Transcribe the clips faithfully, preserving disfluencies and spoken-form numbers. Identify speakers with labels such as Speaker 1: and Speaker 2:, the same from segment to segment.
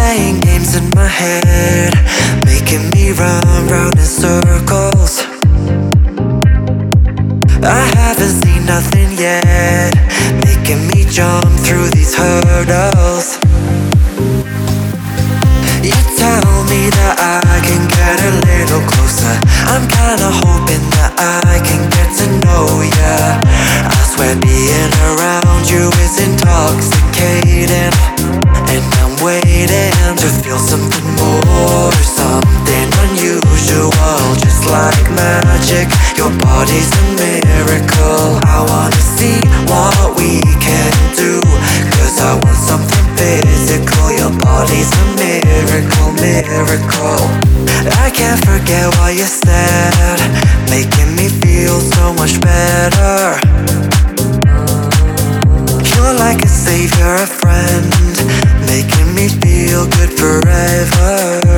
Speaker 1: playing games in my head, making me run round in circles. I haven't seen nothing yet, making me jump through these hurdles. You tell me that I can get a little closer. I'm kinda hoping that I can get to know ya. I swear being around you is intoxicating, and I'm waiting to feel something more, something unusual, just like magic. Your body's a miracle. I wanna see what we can do, 'cause I want something physical. Your body's a miracle, miracle. I can't forget what you said, making me feel so much better. You're like a savior, a friend, making me feel good forever.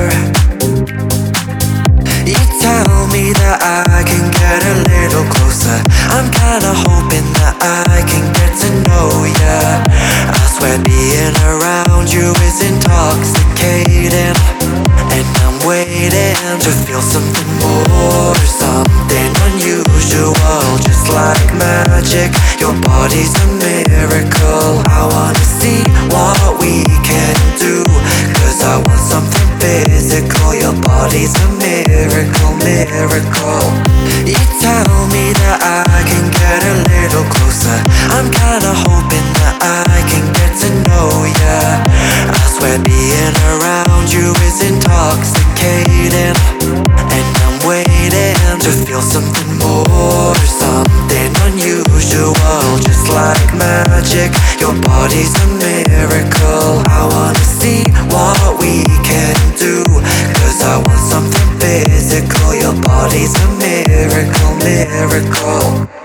Speaker 1: You tell me that I can get a little closer. I'm kinda hoping that I can get to know ya. I swear being around you is intoxicating, and I'm waiting to feel something more, something unusual, just like magic. Your body's a miracle. I wanna see what we can do, 'cause I want something physical. Your body's a miracle, miracle. You tell me that I can get a little closer. I'm kinda hoping that I can get to know ya. I swear being around you is intoxicating, and I'm waiting to feel something more, something unusual, just like magic. Your body's a miracle. I wanna see what we can do, 'cause I want something physical. Your body's a miracle, miracle.